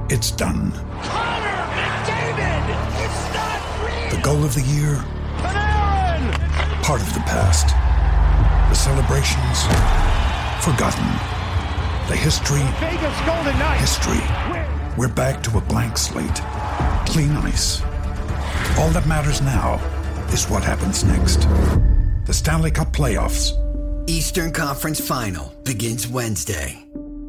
It's done. Connor McDavid! It's not real! The goal of the year? Panarin! Part of the past. The celebrations? Forgotten. The history? Vegas Golden Knights! History. We're back to a blank slate. Clean ice. All that matters now is what happens next. The Stanley Cup Playoffs. Eastern Conference Final begins Wednesday.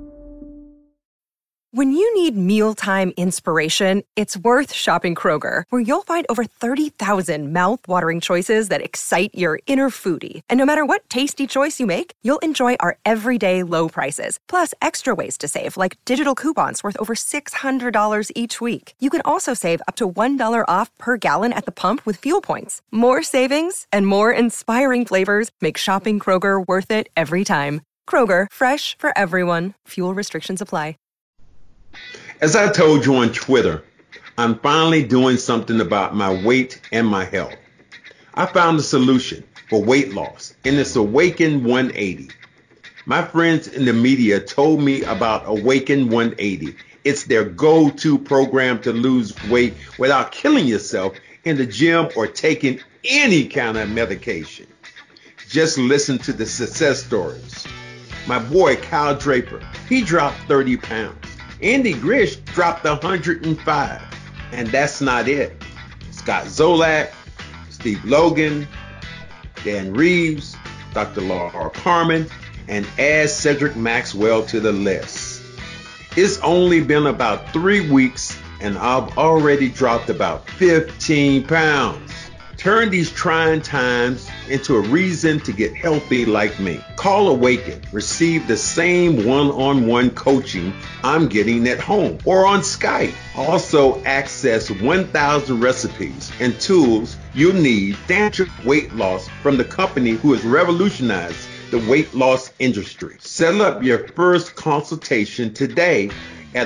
When you need mealtime inspiration, it's worth shopping Kroger, where you'll find over 30,000 mouth-watering choices that excite your inner foodie. And no matter what tasty choice you make, you'll enjoy our everyday low prices, plus extra ways to save, like digital coupons worth over $600 each week. You can also save up to $1 off per gallon at the pump with fuel points. More savings and more inspiring flavors make shopping Kroger worth it every time. Kroger, fresh for everyone. Fuel restrictions apply. As I told you on Twitter, I'm finally doing something about my weight and my health. I found a solution for weight loss, and it's Awaken 180. My friends in the media told me about Awaken 180. It's their go-to program to lose weight without killing yourself in the gym or taking any kind of medication. Just listen to the success stories. My boy Kyle Draper, he dropped 30 pounds. Andy Grish dropped 105. And that's not it. Scott Zolak, Steve Logan, Dan Reeves, Dr. Laura Carmen, and add Cedric Maxwell to the list. It's only been about 3 weeks and I've already dropped about 15 pounds. Turn these trying times into a reason to get healthy like me. Call Awaken. Receive the same one-on-one coaching I'm getting at home or on Skype. Also access 1,000 recipes and tools you need to dance weight loss from the company who has revolutionized the weight loss industry. Set up your first consultation today at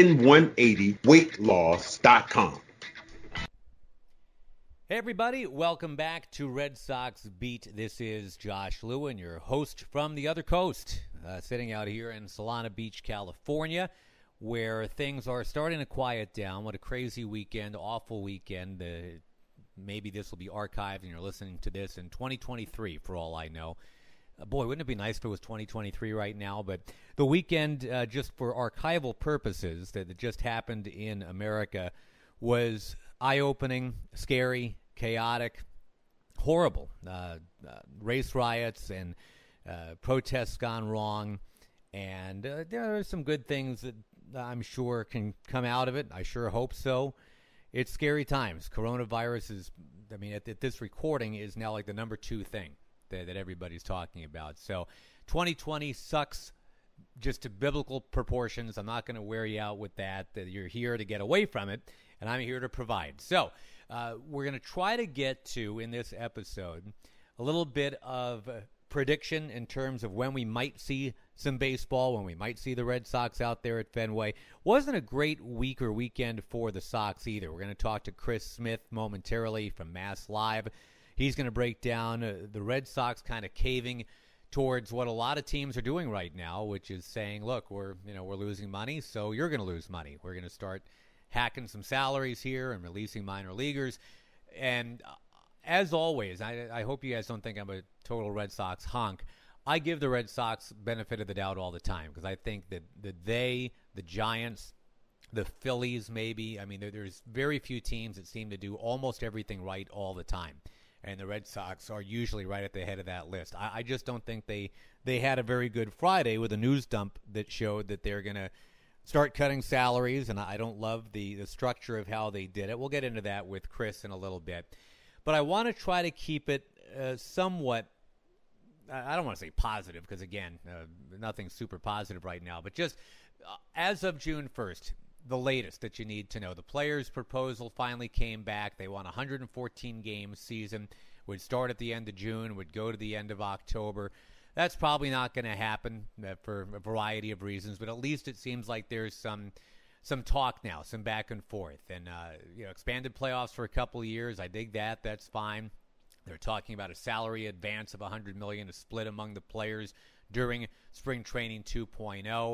awaken180weightloss.com. Hey everybody, welcome back to Red Sox Beat. This is Josh Lewin, your host from the other coast, sitting out here in Solana Beach, California, where things are starting to quiet down. What a crazy weekend, awful weekend. Maybe this will be archived and you're listening to this in 2023 for all I know. Boy, wouldn't it be nice if it was 2023 right now? But the weekend, just for archival purposes, that just happened in America was eye-opening, scary, chaotic, horrible. Race riots and protests gone wrong. And there are some good things that I'm sure can come out of it. I sure hope so. It's scary times. Coronavirus is, at this recording, is now like the number 2 thing that everybody's talking about. So 2020 sucks just to biblical proportions. I'm not going to wear you out with that you're here to get away from it. And I'm here to provide. So we're going to try to get to, in this episode, a little bit of prediction in terms of when we might see some baseball, when we might see the Red Sox out there at Fenway. Wasn't a great week or weekend for the Sox either. We're going to talk to Chris Smith momentarily from Mass Live. He's going to break down the Red Sox kind of caving towards what a lot of teams are doing right now, which is saying, look, we're losing money, so you're going to lose money. We're going to start hacking some salaries here and releasing minor leaguers. And as always, I hope you guys don't think I'm a total Red Sox honk. I give the Red Sox benefit of the doubt all the time because I think that the Giants, the Phillies maybe, there's very few teams that seem to do almost everything right all the time. And the Red Sox are usually right at the head of that list. I just don't think they had a very good Friday with a news dump that showed that they're going to start cutting salaries, and I don't love the structure of how they did it. We'll get into that with Chris in a little bit. But I want to try to keep it somewhat, I don't want to say positive, because, again, nothing super positive right now. But just as of June 1st, the latest that you need to know. The players' proposal finally came back. They want a 114-game season, would start at the end of June, would go to the end of October. That's probably not going to happen for a variety of reasons, but at least it seems like there's some talk now, some back and forth. And, expanded playoffs for a couple of years, I dig that. That's fine. They're talking about a salary advance of $100 million to split among the players during spring training 2.0.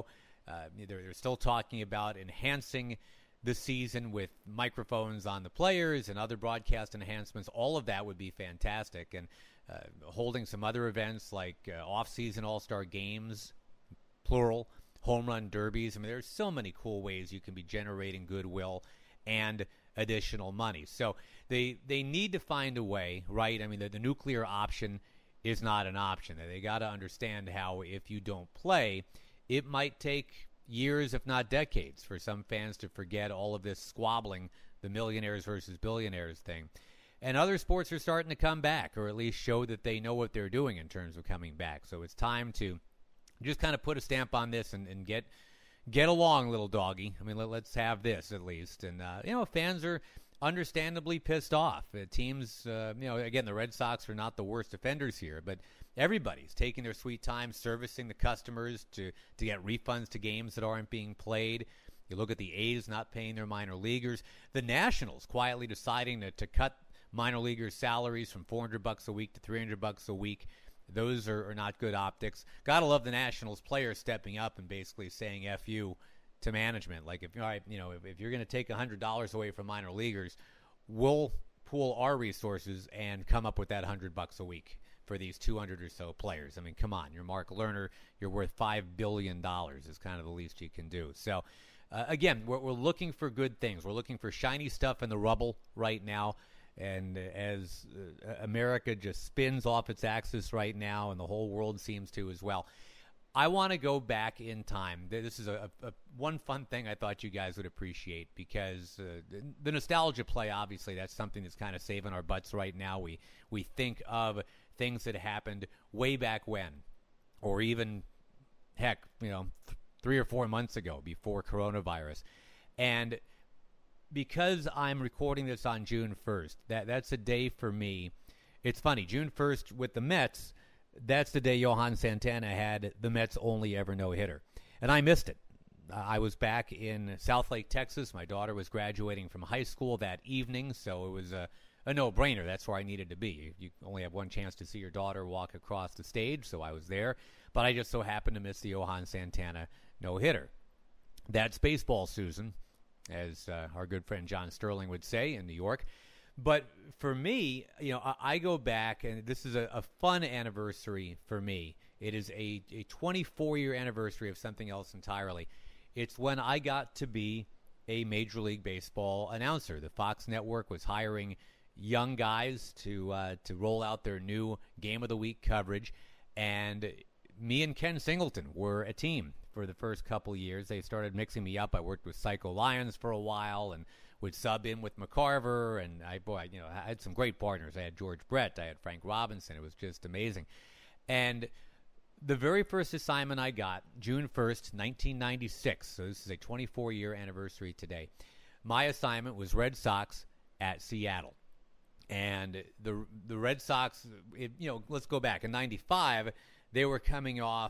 They're still talking about enhancing the season with microphones on the players and other broadcast enhancements. All of that would be fantastic. And holding some other events like off-season all-star games, plural, home run derbies. I mean, there's so many cool ways you can be generating goodwill and additional money. So they need to find a way, right? I mean, the nuclear option is not an option. They got to understand how if you don't play, it might take years, if not decades, for some fans to forget all of this squabbling, the millionaires versus billionaires thing. And other sports are starting to come back, or at least show that they know what they're doing in terms of coming back. So it's time to just kind of put a stamp on this and get along, little doggy. I mean, let's have this at least. And, fans are understandably pissed off. Teams, again, the Red Sox are not the worst offenders here, but everybody's taking their sweet time servicing the customers to get refunds to games that aren't being played. You look at the A's not paying their minor leaguers. The Nationals quietly deciding to cut minor leaguers' salaries from $400 a week to $300 a week. Those are not good optics. Gotta love the Nationals players stepping up and basically saying F you to management. Like, if you're going to take $100 away from minor leaguers, we'll pool our resources and come up with that $100 a week for these 200 or so players. I mean, come on. You're Mark Lerner. You're worth $5 billion is kind of the least you can do. So, again, we're looking for good things. We're looking for shiny stuff in the rubble right now. And as America just spins off its axis right now, and the whole world seems to as well, I want to go back in time. This is a one fun thing I thought you guys would appreciate, because the nostalgia play, obviously, that's something that's kind of saving our butts right now. We think of things that happened way back when, or even, heck, 3 or 4 months ago before coronavirus. And because I'm recording this on June 1st, that's a day for me. It's funny, June 1st with the Mets, that's the day Johan Santana had the Mets' only ever no-hitter. And I missed it. I was back in Southlake, Texas. My daughter was graduating from high school that evening, so it was a no-brainer. That's where I needed to be. You only have one chance to see your daughter walk across the stage, so I was there. But I just so happened to miss the Johan Santana no-hitter. That's baseball, Susan, as our good friend John Sterling would say in New York. But for me, I go back, and this is a fun anniversary for me. It is a 24-year anniversary of something else entirely. It's when I got to be a Major League Baseball announcer. The Fox Network was hiring young guys to roll out their new Game of the Week coverage, and me and Ken Singleton were a team for the first couple years. They started mixing me up. I worked with Psycho Lyons for a while and would sub in with McCarver, and I had some great partners. I had George Brett, I had Frank Robinson. It was just amazing. And the very first assignment I got, June 1st, 1996, so this is a 24-year anniversary today, my assignment was Red Sox at Seattle. And the Red Sox, let's go back. In 95, they were coming off,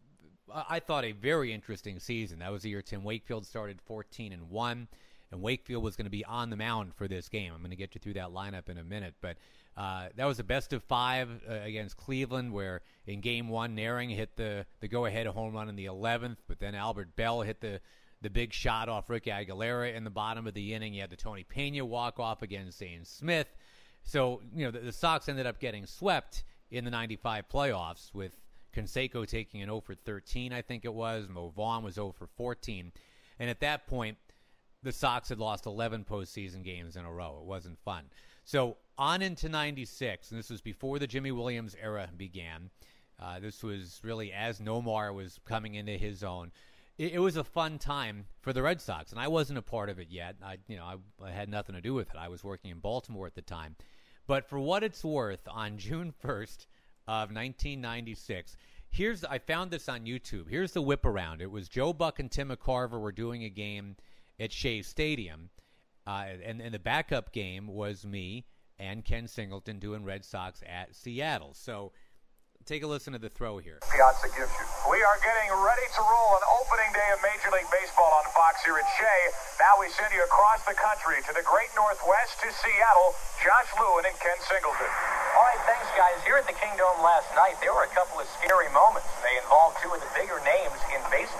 I thought, a very interesting season. That was the year Tim Wakefield started 14-1, and Wakefield was going to be on the mound for this game. I'm going to get you through that lineup in a minute, but that was a best-of-5 against Cleveland, where in Game 1, Naring hit the go-ahead home run in the 11th, but then Albert Bell hit the big shot off Ricky Aguilera in the bottom of the inning. You had the Tony Pena walk-off against Zane Smith. So, the Sox ended up getting swept in the 95 playoffs, with Canseco taking an 0-for-13, I think it was. Mo Vaughn was 0-for-14. And at that point, the Sox had lost 11 postseason games in a row. It wasn't fun. So on into 96, and this was before the Jimmy Williams era began. This was really as Nomar was coming into his own. It was a fun time for the Red Sox, and I wasn't a part of it yet. I had nothing to do with it. I was working in Baltimore at the time. But for what it's worth, on June 1st of 1996, I found this on YouTube. Here's the whip around. It was Joe Buck and Tim McCarver were doing a game at Shea Stadium, and the backup game was me and Ken Singleton doing Red Sox at Seattle. So take a listen to the throw here. Piazza gives you. We are getting ready to roll on opening day of Major League Baseball on Fox here at Shea. Now we send you across the country to the great Northwest, to Seattle. Josh Lewin and Ken Singleton. All right, thanks, guys. Here at the Kingdome last night, there were a couple of scary moments. They involved two of the bigger names in baseball.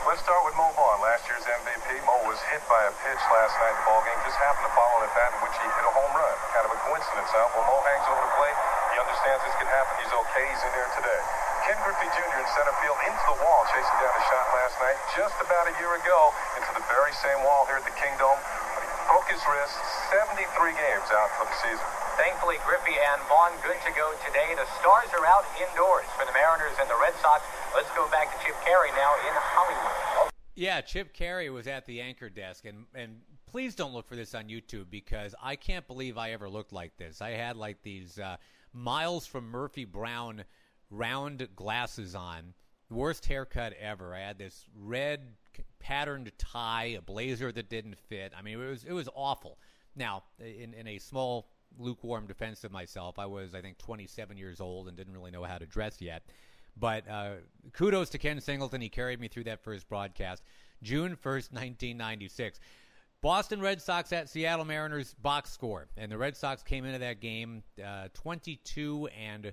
Let's start with Mo Vaughn, last year's MVP. Mo was hit by a pitch last night in the ballgame. Just happened to follow an at-bat in which he hit a home run. Kind of a coincidence, huh? Well, Mo hangs over the plate. He understands this can happen. He's okay. He's in there today. Ken Griffey Jr. in center field into the wall, chasing down a shot last night just about a year ago into the very same wall here at the Kingdome. But he broke his wrist, 73 games out for the season. Thankfully, Griffey and Vaughn good to go today. The Stars are out indoors for the Mariners and the Red Sox. Let's go back to Chip Caray now in Hollywood. Yeah, Chip Caray was at the anchor desk, and please don't look for this on YouTube because I can't believe I ever looked like this. I had like these Miles from Murphy Brown round glasses on, worst haircut ever. I had this red patterned tie, a blazer that didn't fit. I mean, it was awful. Now, in a small, lukewarm defense of myself, I was, I think, 27 years old and didn't really know how to dress yet. But kudos to Ken Singleton. He carried me through that first broadcast. June 1st, 1996. Boston Red Sox at Seattle Mariners box score. And the Red Sox came into that game 22-31,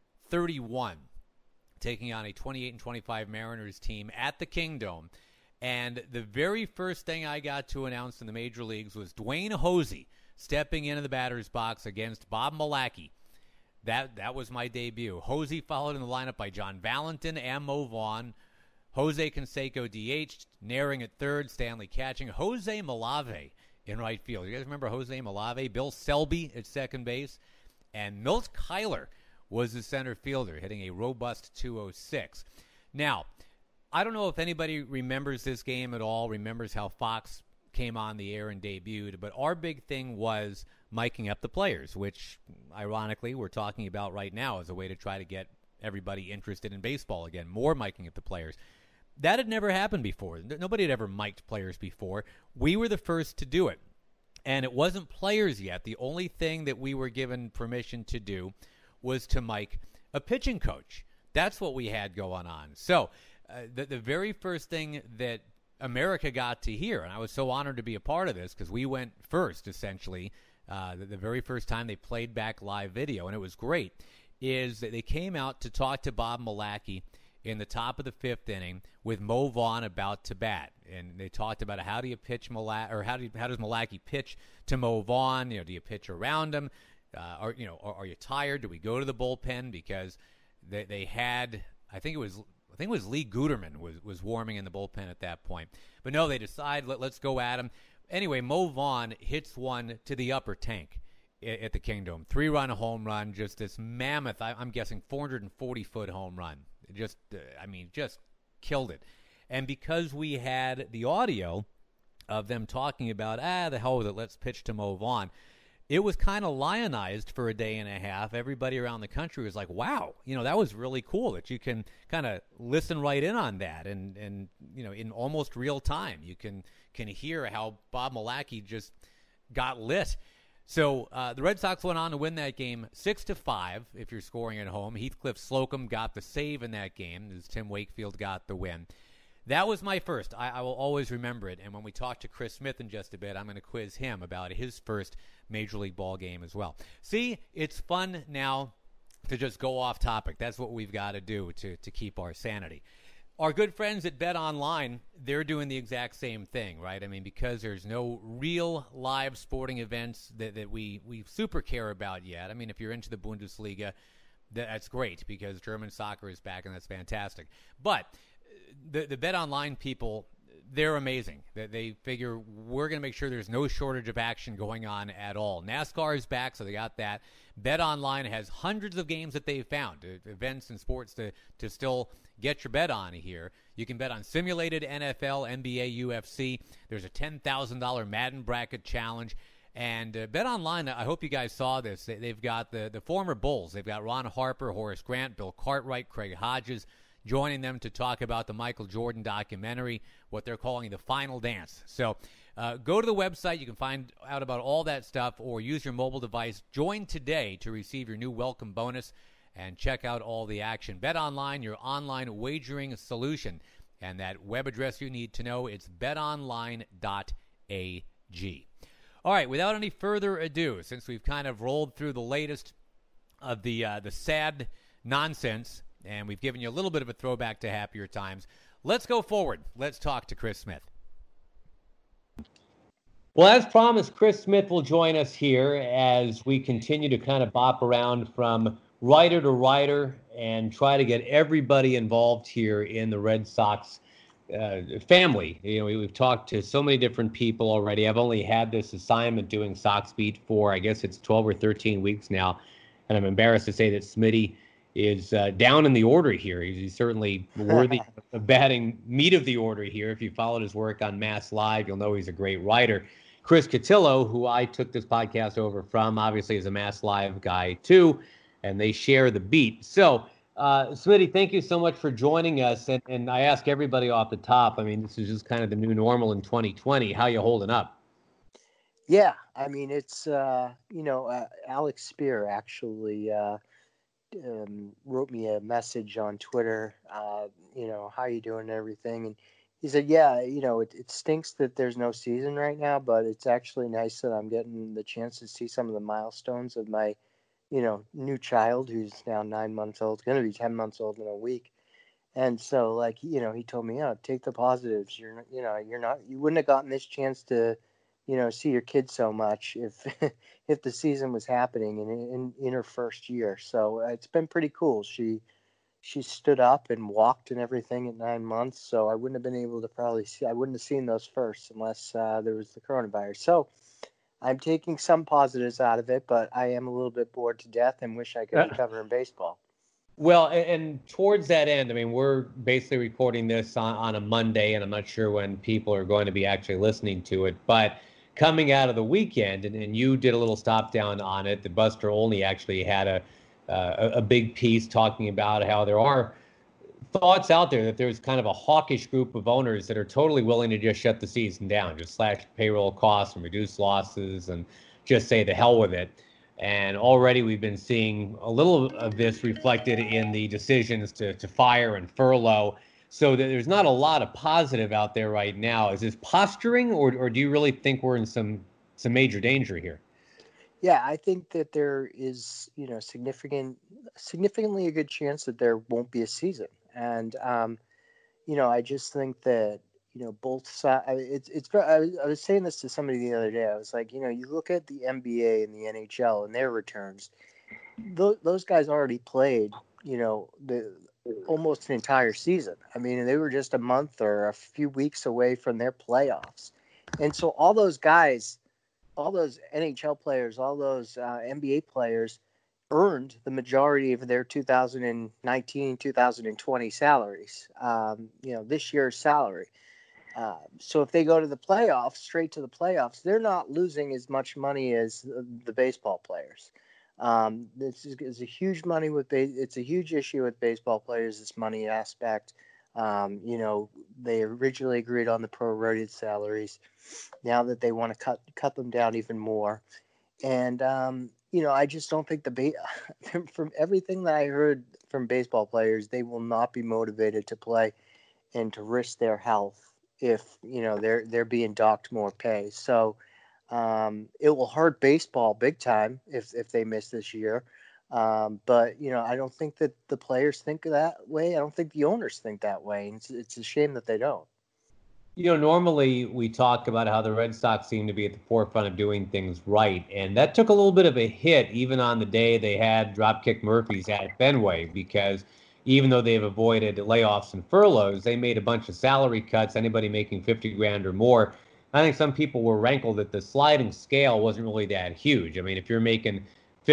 taking on a 28-25 Mariners team at the Kingdome. And the very first thing I got to announce in the major leagues was Dwayne Hosey stepping into the batter's box against Bob Milacki. That was my debut. Hosey followed in the lineup by John Valentin and Mo Vaughn. Jose Canseco DH'd, Naring at third, Stanley catching. Jose Malave in right field. You guys remember Jose Malave? Bill Selby at second base. And Milt Kyler was the center fielder, hitting a robust 206. Now, I don't know if anybody remembers this game at all, remembers how Fox came on the air and debuted, but our big thing was miking up the players, which, ironically, we're talking about right now as a way to try to get everybody interested in baseball again, more miking up the players. That had never happened before. Nobody had ever mic'd players before. We were the first to do it, and it wasn't players yet. The only thing that we were given permission to do was to mic a pitching coach. That's what we had going on. So the very first thing that America got to hear, and I was so honored to be a part of this because we went first, essentially, the very first time they played back live video, and it was great, is that they came out to talk to Bob Milacki in the top of the fifth inning with Mo Vaughn about to bat. And they talked about how do you pitch or how does Milacki pitch to Mo Vaughn? Do you pitch around him? Are you tired? Do we go to the bullpen? Because they had, I think it was Lee Guterman was warming in the bullpen at that point. But no, they decide, let's go at him. Anyway, Mo Vaughn hits one to the upper tank at the Kingdome. 3-run home run, just this mammoth, I'm guessing 440-foot home run. Just killed it. And because we had the audio of them talking about, the hell with it, let's pitch to Mo Vaughn, it was kind of lionized for a day and a half. Everybody around the country was like, wow, that was really cool that you can kind of listen right in on that. And in almost real time, you can hear how Bob Milacki just got lit. So the Red Sox went on to win that game 6-5 if you're scoring at home. Heathcliff Slocum got the save in that game as Tim Wakefield got the win. That was my first. I will always remember it. And when we talk to Chris Smith in just a bit, I'm going to quiz him about his first Major League ball game as well. See, it's fun now to just go off topic. That's what we've got to do to keep our sanity. Our good friends at BetOnline, they're doing the exact same thing, right? I mean, because there's no real live sporting events that we super care about yet. I mean, if you're into the Bundesliga, that's great because German soccer is back, and that's fantastic. But the BetOnline people, they're amazing. They figure we're going to make sure there's no shortage of action going on at all. NASCAR is back, so they got that. BetOnline has hundreds of games that they've found, events and sports to still get your bet on here. You can bet on simulated NFL, NBA, UFC. There's a $10,000 Madden bracket challenge. And BetOnline, I hope you guys saw this. They've got the former Bulls. They've got Ron Harper, Horace Grant, Bill Cartwright, Craig Hodges joining them to talk about the Michael Jordan documentary, what they're calling The Final Dance. So go to the website. You can find out about all that stuff or use your mobile device. Join today to receive your new welcome bonus and check out all the action. BetOnline, your online wagering solution. And that web address you need to know, it's betonline.ag. All right, without any further ado, since we've kind of rolled through the latest of the sad nonsense, and we've given you a little bit of a throwback to happier times, Let's go forward. Let's talk to Chris Smith. Well, as promised, Chris Smith will join us here as we continue to kind of bop around from writer to writer and try to get everybody involved here in the Red Sox family. You know, we've talked to so many different people already. I've only had this assignment doing Sox Beat for, I guess it's 12 or 13 weeks now. And I'm embarrassed to say that Smitty is down in the order here. He's certainly worthy of batting meat of the order here. If you followed his work on Mass Live, you'll know he's a great writer. Chris Cotillo, who I took this podcast over from, obviously is a Mass Live guy too, and they share the beat. So, Smitty, thank you so much for joining us. And I ask everybody off the top, I mean, this is just kind of the new normal in 2020. How you holding up? Yeah, I mean, it's, Alex Spear actually wrote me a message on Twitter, how you doing and everything. And he said, yeah, it stinks that there's no season right now, but it's actually nice that I'm getting the chance to see some of the milestones of my, new child who's now 9 months old, going to be 10 months old in a week. And so he told me, take the positives. You wouldn't have gotten this chance to, see your kid so much if the season was happening in her first year. So it's been pretty cool. She stood up and walked and everything at 9 months. So I wouldn't have been able to I wouldn't have seen those first unless there was the coronavirus. So I'm taking some positives out of it, but I am a little bit bored to death and wish I could be covering baseball. Well, and towards that end, I mean, we're basically recording this on a Monday, and I'm not sure when people are going to be actually listening to it, but coming out of the weekend, and you did a little stop down on it, the Buster Olney actually had a big piece talking about how there are thoughts out there that there's kind of a hawkish group of owners that are totally willing to just shut the season down, just slash payroll costs and reduce losses and just say the hell with it. And already we've been seeing a little of this reflected in the decisions to fire and furlough. So there's not a lot of positive out there right now. Is this posturing, or do you really think we're in some major danger here? Yeah, I think that there is, significantly a good chance that there won't be a season. And, I just think that, both sides, I was saying this to somebody the other day. I was like, you look at the NBA and the NHL and their returns, those guys already played, almost an entire season. I mean, they were just a month or a few weeks away from their playoffs. And so all those guys, all those NHL players, all those NBA players earned the majority of their 2019, 2020 salaries, this year's salary. So if they go to the playoffs, straight to the playoffs, they're not losing as much money as the baseball players. This is a huge money it's a huge issue with baseball players, this money aspect. They originally agreed on the prorated salaries. Now that they want to cut them down even more. And, I just don't think from everything that I heard from baseball players, they will not be motivated to play and to risk their health if, they're being docked more pay. So it will hurt baseball big time if they miss this year. But, I don't think that the players think that way. I don't think the owners think that way. And it's a shame that they don't. Normally we talk about how the Red Sox seem to be at the forefront of doing things right. And that took a little bit of a hit even on the day they had Dropkick Murphys at Fenway, because even though they've avoided layoffs and furloughs, they made a bunch of salary cuts, anybody making $50,000 or more. I think some people were rankled that the sliding scale wasn't really that huge. I mean, if you're making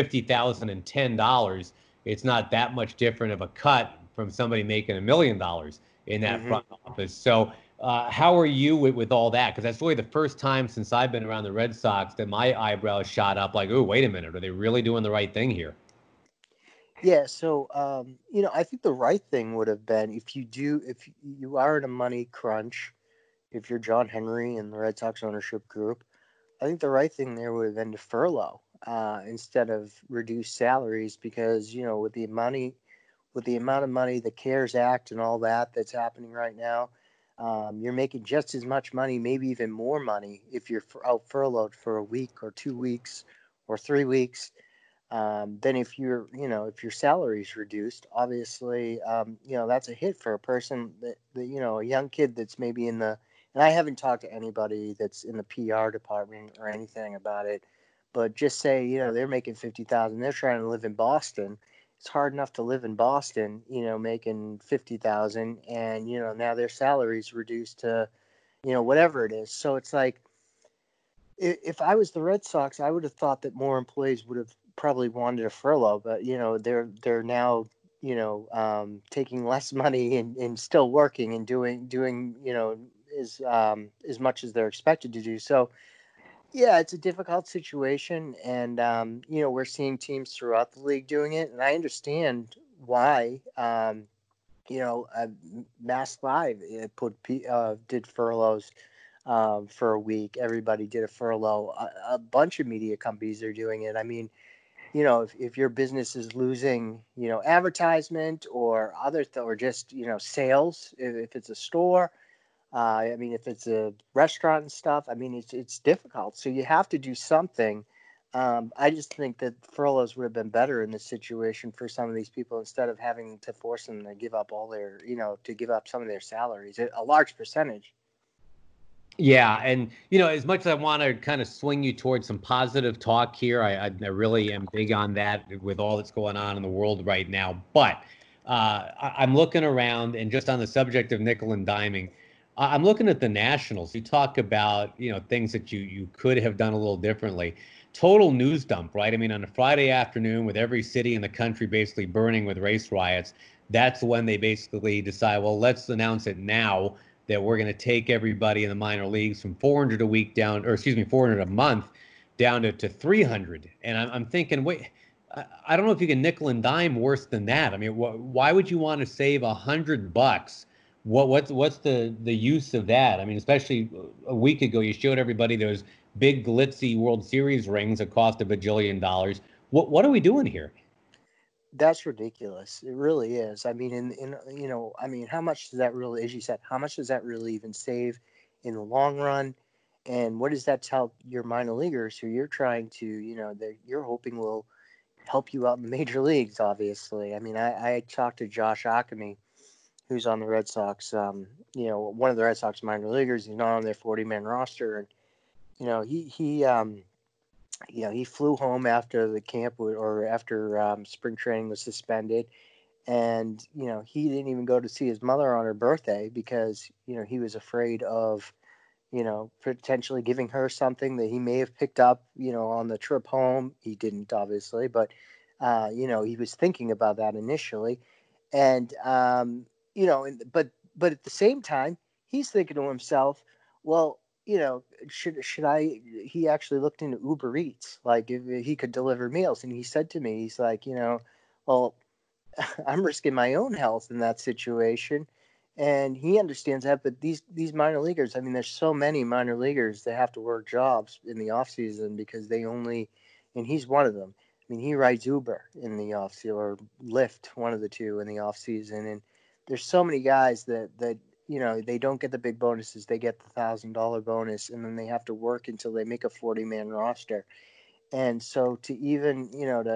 $50,010, it's not that much different of a cut from somebody making $1 million in that front office. So how are you with all that? Because that's really the first time since I've been around the Red Sox that my eyebrows shot up like, oh, wait a minute, are they really doing the right thing here? Yeah, so, I think the right thing would have been if you are in a money crunch, if you're John Henry and the Red Sox ownership group, I think the right thing there would have been to furlough instead of reduce salaries, because, with the amount of money, the CARES Act and all that's happening right now, you're making just as much money, maybe even more money if you're out furloughed for a week or 2 weeks or 3 weeks. then if if your salary is reduced, obviously, that's a hit for a person that a young kid that's maybe and I haven't talked to anybody that's in the PR department or anything about it, but just say, they're making 50,000, they're trying to live in Boston. It's hard enough to live in Boston, making 50,000, and, now their salary's reduced to, whatever it is. So it's like, if I was the Red Sox, I would have thought that more employees would have probably wanted a furlough, but they're now taking less money and still working and doing as much as they're expected to do. So yeah, it's a difficult situation, and we're seeing teams throughout the league doing it, and I understand why. Mass Live did furloughs for a week. Everybody did a furlough. A bunch of media companies are doing it. I mean, if your business is losing, advertisement or or just, sales, if it's a store, if it's a restaurant and stuff, it's difficult. So you have to do something. I just think that furloughs would have been better in this situation for some of these people instead of having to force them to give up to give up some of their salaries, a large percentage. Yeah, and as much as I want to kind of swing you towards some positive talk here, I really am big on that with all that's going on in the world right now. But I'm looking around, and just on the subject of nickel and diming, I'm looking at the Nationals. You talk about things that you could have done a little differently. Total news dump, right? On a Friday afternoon with every city in the country basically burning with race riots, that's when they basically decide, well, let's announce it now that we're going to take everybody in the minor leagues from 400 a week down, or excuse me, 400 a month down to 300. And I'm thinking, wait, I don't know if you can nickel and dime worse than that. Why would you want to save $100? What's the use of that? Especially a week ago, you showed everybody those big glitzy World Series rings that cost $1 bajillion. What are we doing here? That's ridiculous. It really is. How much does that really, as you said, how much does that really even save in the long run? And what does that tell your minor leaguers who you're trying to, that you're hoping will help you out in the major leagues, obviously? I talked to Josh Ockamy, who's on the Red Sox, one of the Red Sox minor leaguers. He's not on their 40-man roster. And, he flew home after the camp or after spring training was suspended. And, he didn't even go to see his mother on her birthday because, he was afraid of, potentially giving her something that he may have picked up, on the trip home. He didn't, obviously, but, he was thinking about that initially. And, but at the same time, he's thinking to himself, well, should I? He actually looked into Uber Eats, like if he could deliver meals, and he said to me, he's like, well, I'm risking my own health in that situation, and he understands that. But these minor leaguers, there's so many minor leaguers that have to work jobs in the off season because and he's one of them. He rides Uber in the off season or Lyft, one of the two in the off season, and there's so many guys that they don't get the big bonuses. They get the $1,000 bonus, and then they have to work until they make a 40-man roster. And so to even,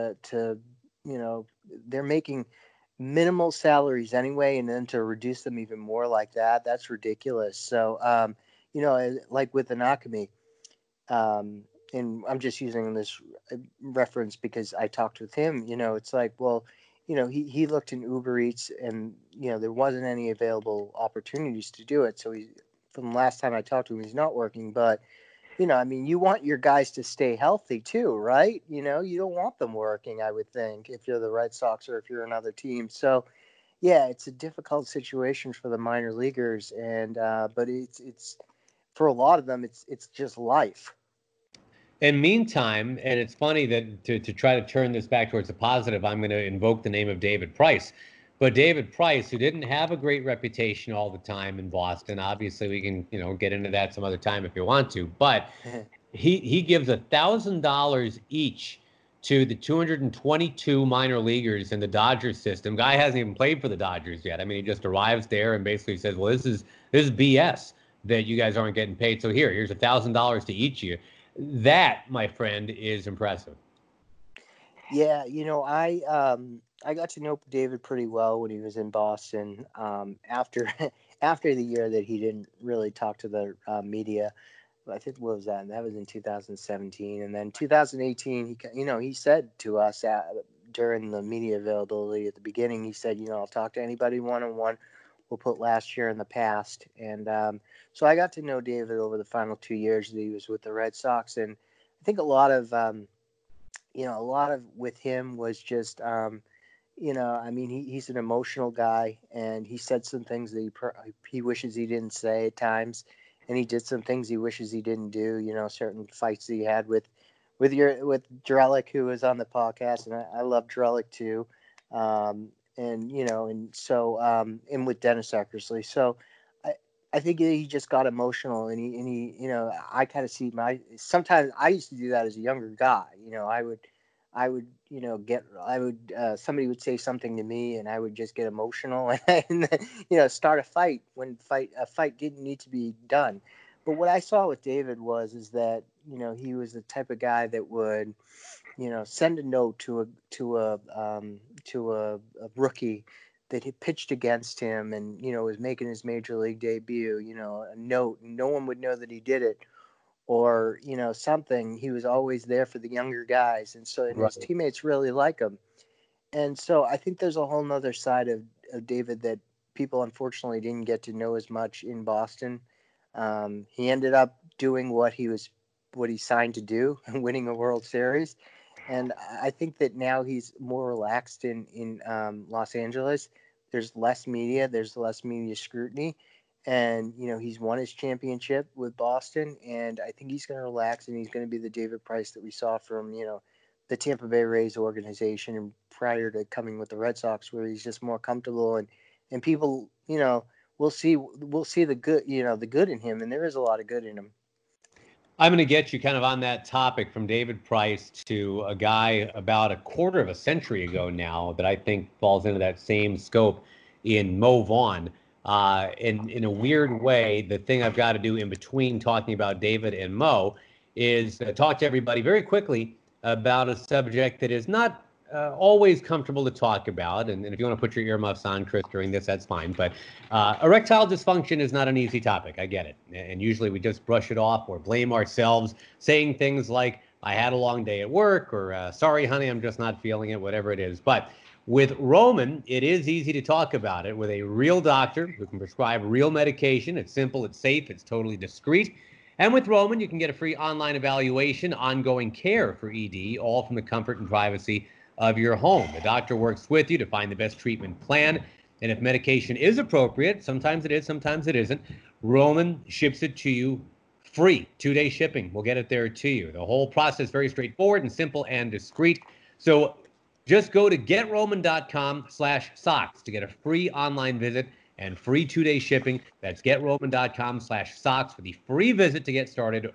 they're making minimal salaries anyway, and then to reduce them even more like that, that's ridiculous. So, like with Ockamy, and I'm just using this reference because I talked with him, it's like, well, he looked in Uber Eats and, there wasn't any available opportunities to do it. So from the last time I talked to him, he's not working, but, you want your guys to stay healthy too, right? You don't want them working, I would think, if you're the Red Sox or if you're another team. So yeah, it's a difficult situation for the minor leaguers. And, but it's for a lot of them, it's just life. And meantime, and it's funny that to try to turn this back towards the positive, I'm going to invoke the name of David Price. But David Price, who didn't have a great reputation all the time in Boston, obviously we can get into that some other time if you want to, but he gives $1,000 each to the 222 minor leaguers in the Dodgers system. Guy hasn't even played for the Dodgers yet. He just arrives there and basically says, well, this is BS that you guys aren't getting paid. So here's $1,000 to each of you. That, my friend, is impressive. Yeah, I got to know David pretty well when he was in Boston. After after the year that he didn't really talk to the media, I think what was that? That was in 2017, and then 2018. He said to us during the media availability at the beginning, he said, I'll talk to anybody one on one. We'll put last year in the past, and so I got to know David over the final 2 years that he was with the Red Sox, and I think a lot of with him was just, I mean, he's an emotional guy, and he said some things that he wishes he didn't say at times, and he did some things he wishes he didn't do. Certain fights that he had with Drellick, who was on the podcast, and I love Drellick too, and with Dennis Eckersley. So I think he just got emotional, and he I kind of see sometimes I used to do that as a younger guy. I would somebody would say something to me, and I would just get emotional and start a fight when a fight didn't need to be done. But what I saw with David is that he was the type of guy that would send a note to a rookie that he pitched against him and was making his major league debut. A note, and no one would know that he did it, or something. He was always there for the younger guys, and his teammates really like him. And so I think there's a whole nother side of David that people unfortunately didn't get to know as much in Boston. He ended up doing what he signed to do, winning a World Series. And I think that now he's more relaxed in Los Angeles. There's less media. There's less media scrutiny. And, he's won his championship with Boston. And I think he's going to relax, and he's going to be the David Price that we saw from, the Tampa Bay Rays organization and prior to coming with the Red Sox, where he's just more comfortable. And people, we'll see the good, the good in him. And there is a lot of good in him. I'm going to get you kind of on that topic from David Price to a guy about a quarter of a century ago now that I think falls into that same scope in Mo Vaughn. In a weird way, the thing I've got to do in between talking about David and Mo is talk to everybody very quickly about a subject that is not always comfortable to talk about. And if you want to put your earmuffs on, Chris, during this, that's fine. But erectile dysfunction is not an easy topic. I get it. And usually we just brush it off or blame ourselves, saying things like, I had a long day at work, or sorry, honey, I'm just not feeling it, whatever it is. But with Roman, it is easy to talk about it with a real doctor who can prescribe real medication. It's simple, it's safe, it's totally discreet. And with Roman, you can get a free online evaluation, ongoing care for ED, all from the comfort and privacy of your home. The doctor works with you to find the best treatment plan. And if medication is appropriate, sometimes it is, sometimes it isn't, Roman ships it to you free. 2-day shipping. We'll get it there to you. The whole process very straightforward and simple and discreet. So just go to GetRoman.com/socks to get a free online visit and free 2-day shipping. That's GetRoman.com/socks for the free visit to get started.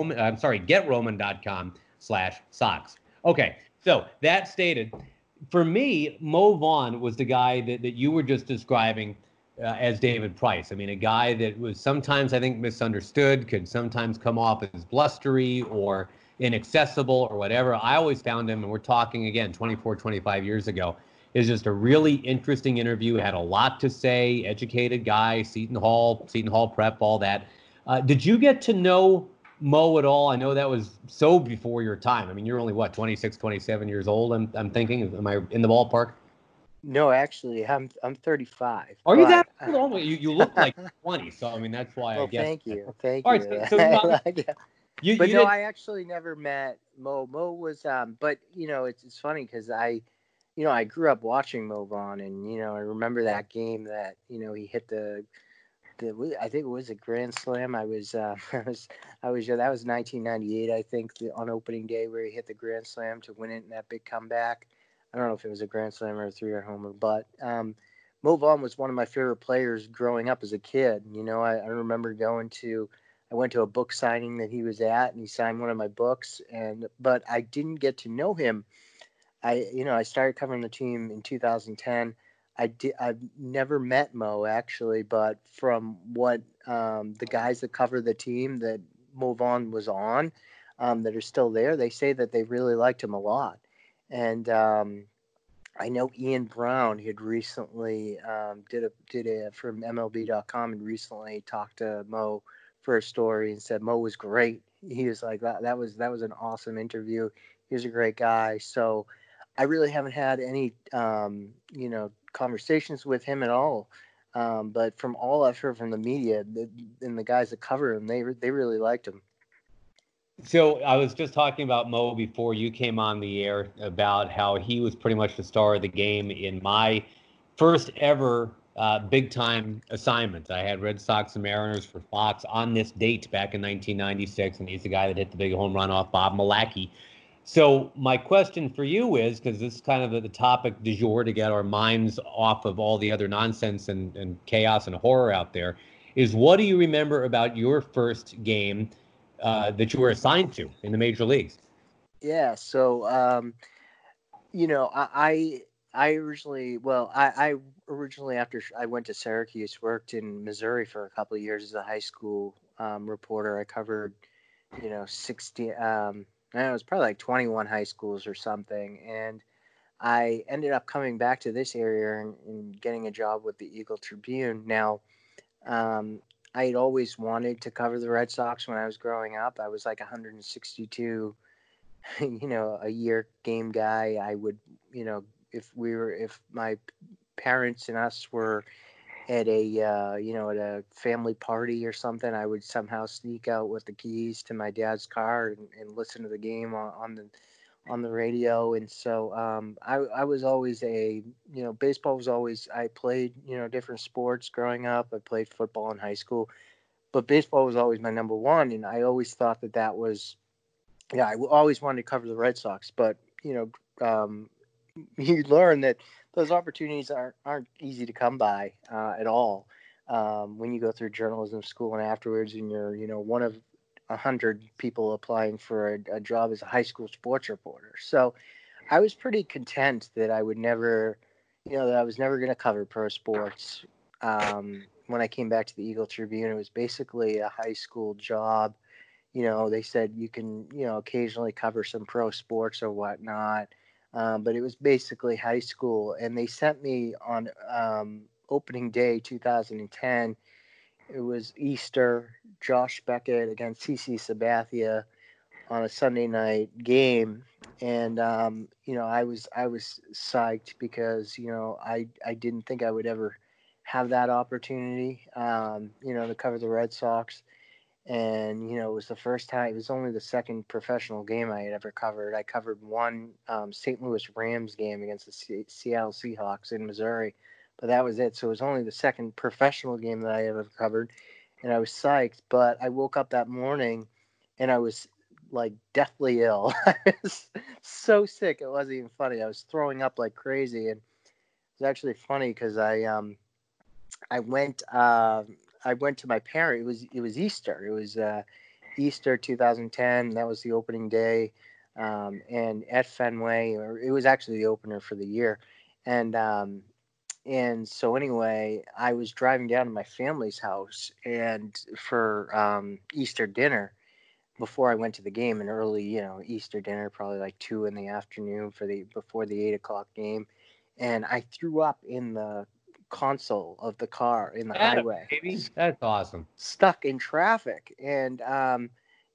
GetRoman.com/socks. Okay. So that stated, for me, Mo Vaughn was the guy that you were just describing as David Price. I mean, a guy that was sometimes, I think, misunderstood, could sometimes come off as blustery or inaccessible or whatever. I always found him, and we're talking, again, 24, 25 years ago, is just a really interesting interview. Had a lot to say, educated guy, Seton Hall prep, all that. Did you get to know Mo at all? I know that was so before your time. I mean, you're only 26, 27 years old. I'm thinking. Am I in the ballpark? No, actually, I'm 35. Are you that old? You look like 20. So I mean, that's why I guess. Thank you. All right, so I actually never met Mo. Mo was, but it's funny because I grew up watching Mo Vaughn, and I remember that game that he hit I think it was a grand slam. I was that was 1998, I think, on opening day, where he hit the grand slam to win it in that big comeback. I don't know if it was a grand slam or a 3-run homer, but Mo Vaughn was one of my favorite players growing up as a kid. I remember I went to a book signing that he was at, and he signed one of my books, but I didn't get to know him. I started covering the team in 2010. I've never met Mo, actually, but from what the guys that cover the team that Mo Vaughn was on, that are still there, they say that they really liked him a lot. And I know Ian Brown had recently did a from MLB.com and recently talked to Mo for a story and said Mo was great. He was like that was an awesome interview. He was a great guy. So I really haven't had any conversations with him at all. But from all I've heard from the media and the guys that cover him, they really liked him. So I was just talking about Mo before you came on the air about how he was pretty much the star of the game in my first ever big time assignment. I had Red Sox and Mariners for Fox on this date back in 1996, and he's the guy that hit the big home run off Bob Malacky. So my question for you is, because this is kind of the topic du jour to get our minds off of all the other nonsense and chaos and horror out there, is what do you remember about your first game that you were assigned to in the major leagues? Yeah. So, I originally, after I went to Syracuse, worked in Missouri for a couple of years as a high school reporter. I covered, 60, it was probably like 21 high schools or something. And I ended up coming back to this area and getting a job with the Eagle Tribune. Now, I had always wanted to cover the Red Sox when I was growing up. I was like 162, a year game guy. I would, if my parents and us were at a family party or something, I would somehow sneak out with the keys to my dad's car and listen to the game on the radio. And so I was always baseball was always, I played, different sports growing up. I played football in high school, but baseball was always my number one. And I always thought that was, I always wanted to cover the Red Sox. But, you learn that those opportunities aren't easy to come by at all when you go through journalism school and afterwards, and you're, one of 100 people applying for a job as a high school sports reporter. So I was pretty content that I would never, that I was never going to cover pro sports. When I came back to the Eagle Tribune, it was basically a high school job. They said you can, occasionally cover some pro sports or whatnot. But it was basically high school. And they sent me on opening day 2010. It was Easter, Josh Beckett against CC Sabathia on a Sunday night game. And, I was psyched because, I didn't think I would ever have that opportunity, to cover the Red Sox. And, it was the first time, it was only the second professional game I had ever covered. I covered one St. Louis Rams game against the Seattle Seahawks in Missouri, but that was it. So it was only the second professional game that I ever covered, and I was psyched. But I woke up that morning and I was like deathly ill. I was so sick. It wasn't even funny. I was throwing up like crazy. And it was actually funny because I went to my parents. It was Easter. It was Easter 2010. That was the opening day, and at Fenway, it was actually the opener for the year. And so anyway, I was driving down to my family's house and for Easter dinner before I went to the game, an early, Easter dinner, probably like 2 p.m. before the 8:00 game, and I threw up in the console of the car in the highway. Baby. That's awesome. Stuck in traffic. And and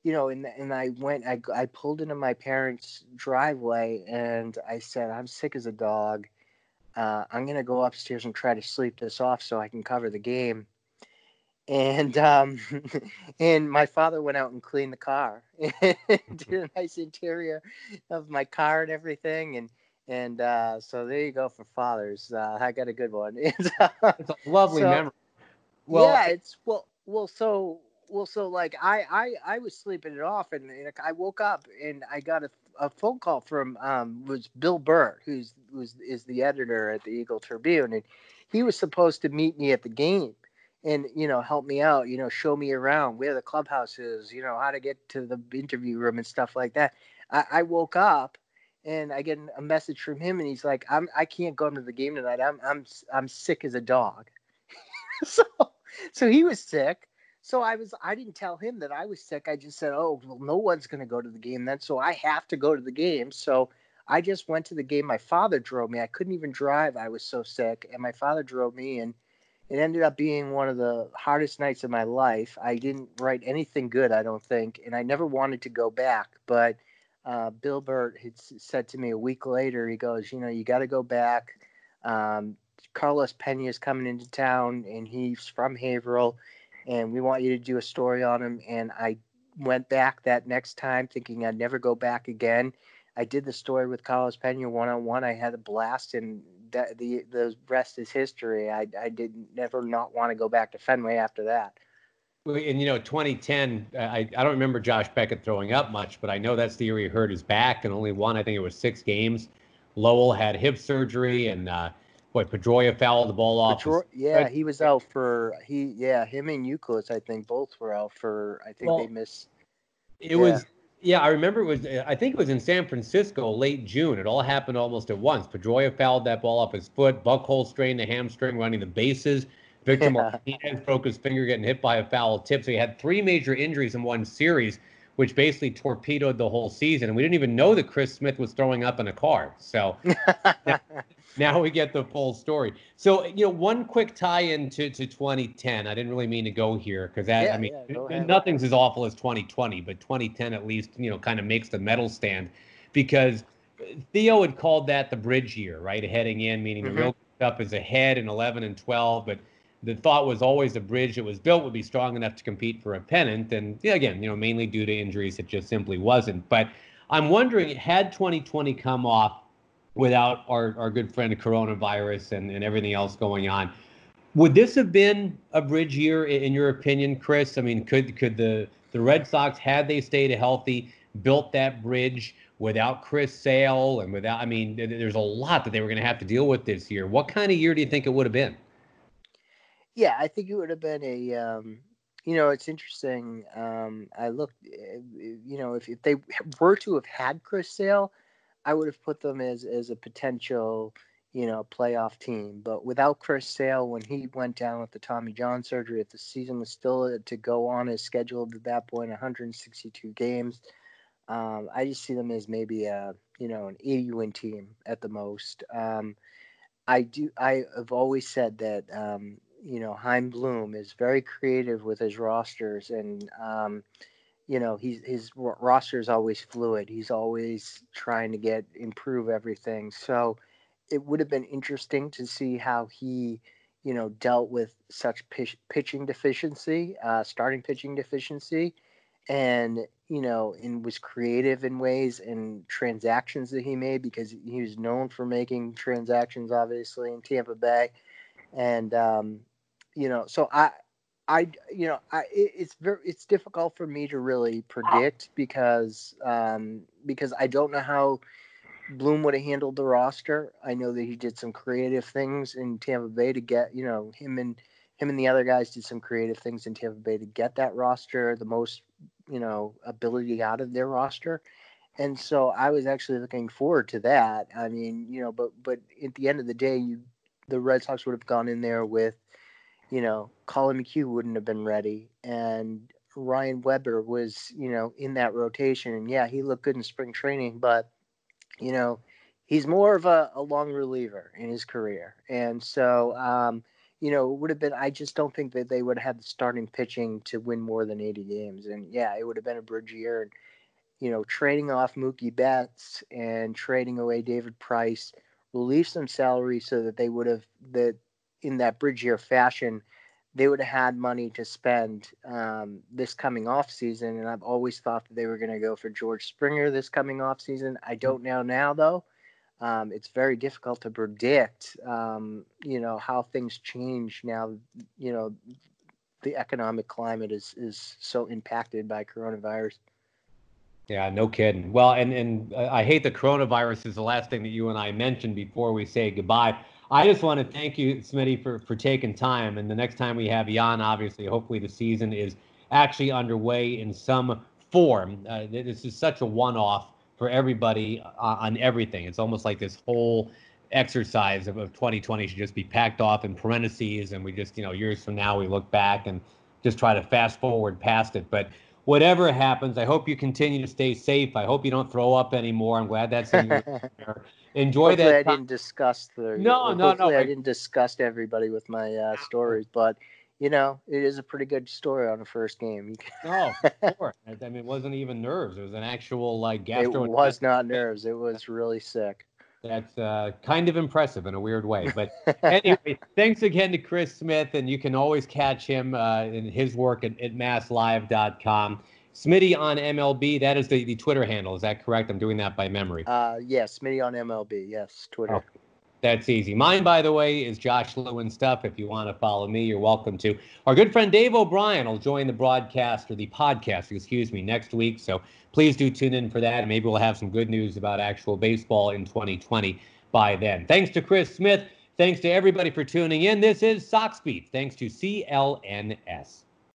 I pulled into my parents' driveway and I said, I'm sick as a dog. I'm gonna go upstairs and try to sleep this off so I can cover the game. And and my father went out and cleaned the car and did a nice interior of my car and everything. And so there you go for fathers. I got a good one. It's a lovely memory. Well, yeah, it's so like I was sleeping it off, and I woke up and I got a phone call from was Bill Burr, who is the editor at the Eagle Tribune, and he was supposed to meet me at the game and help me out, show me around where the clubhouse is, how to get to the interview room and stuff like that. I woke up and I get a message from him, and he's like, I can't go to the game tonight. I'm sick as a dog. So he was sick. So I didn't tell him that I was sick. I just said, oh, well, no one's going to go to the game then, so I have to go to the game. So I just went to the game. My father drove me. I couldn't even drive. I was so sick. And my father drove me, and it ended up being one of the hardest nights of my life. I didn't write anything good, I don't think, and I never wanted to go back. But Bill Burt had said to me a week later, he goes, you got to go back. Carlos Pena is coming into town, and he's from Haverhill, and we want you to do a story on him. And I went back that next time thinking I'd never go back again. I did the story with Carlos Pena one-on-one. I had a blast, and the rest is history. I did never not want to go back to Fenway after that. And 2010, I don't remember Josh Beckett throwing up much, but I know that's the year he hurt his back and only won. I think it was 6 games. Lowell had hip surgery, and Pedroia fouled the ball off. He was out for him and Euclid, I think both were out for. I think they missed. It was. Yeah, I remember I think it was in San Francisco, late June. It all happened almost at once. Pedroia fouled that ball off his foot. Buchholz strained the hamstring running the bases. Victor Martinez broke his finger getting hit by a foul tip. So he had 3 major injuries in one series, which basically torpedoed the whole season. And we didn't even know that Chris Smith was throwing up in a car. So now we get the full story. So, one quick tie-in to 2010. I didn't really mean to go here because nothing's as awful as 2020, but 2010 at least, kind of makes the medal stand because Theo had called that the bridge year, right? Heading in, meaning the real stuff is ahead in 11 and 12, but the thought was always the bridge that was built would be strong enough to compete for a pennant. And again, mainly due to injuries, it just simply wasn't. But I'm wondering, had 2020 come off without our good friend coronavirus and everything else going on, would this have been a bridge year in your opinion, Chris? I mean, could the Red Sox, had they stayed healthy, built that bridge without Chris Sale and without, there's a lot that they were going to have to deal with this year. What kind of year do you think it would have been? Yeah, I think it would have been it's interesting. I looked, if they were to have had Chris Sale, I would have put them as a potential, playoff team. But without Chris Sale, when he went down with the Tommy John surgery, if the season was still to go on as scheduled at that point, 162 games, I just see them as maybe an 80-win team at the most. I have always said that, Chaim Bloom is very creative with his rosters, and his roster is always fluid. He's always trying to improve everything. So it would have been interesting to see how he, dealt with such pitching deficiency, starting pitching deficiency, and and was creative in ways and transactions that he made, because he was known for making transactions, obviously, in Tampa Bay, and so it's difficult for me to really predict because I don't know how Bloom would have handled the roster. I know that he did some creative things in Tampa Bay to get, him and the other guys did some creative things in Tampa Bay to get that roster the most, ability out of their roster. And so I was actually looking forward to that. I mean, but at the end of the day, the Red Sox would have gone in there with, Colin McHugh wouldn't have been ready. And Ryan Weber was, in that rotation. And yeah, he looked good in spring training, but, he's more of a long reliever in his career. And so, it would have been, I just don't think that they would have had the starting pitching to win more than 80 games. And yeah, it would have been a bridge year. And, trading off Mookie Betts and trading away David Price, relieve some salary so that they would have, that in that bridge year fashion, they would have had money to spend this coming off season. And I've always thought that they were going to go for George Springer this coming off season. I don't know now though. It's very difficult to predict, how things change now. The economic climate is so impacted by coronavirus. Yeah, no kidding. Well, and I hate the coronavirus is the last thing that you and I mentioned before we say goodbye. I just want to thank you, Smitty, for taking time. And the next time we have you on, obviously, hopefully the season is actually underway in some form. This is such a one-off for everybody on everything. It's almost like this whole exercise of 2020 should just be packed off in parentheses, and we just, years from now, we look back and just try to fast forward past it. But whatever happens, I hope you continue to stay safe. I hope you don't throw up anymore. I'm glad that's in your there. Enjoy hopefully that. I didn't disgust the. No. I didn't disgust everybody with my stories, but it is a pretty good story on the first game. No, of course. I mean, it wasn't even nerves. It was an actual gastro. It was not nerves. It was really sick. That's kind of impressive in a weird way. But anyway, thanks again to Chris Smith, and you can always catch him in his work at masslive.com. Smitty on MLB, that is the Twitter handle. Is that correct? I'm doing that by memory. Yes, Smitty on MLB. Yes, Twitter. Oh, that's easy. Mine, by the way, is Josh Lewin Stuff. If you want to follow me, you're welcome to. Our good friend Dave O'Brien will join the podcast, next week. So please do tune in for that. Maybe we'll have some good news about actual baseball in 2020 by then. Thanks to Chris Smith. Thanks to everybody for tuning in. This is Sox Beat. Thanks to CLNS.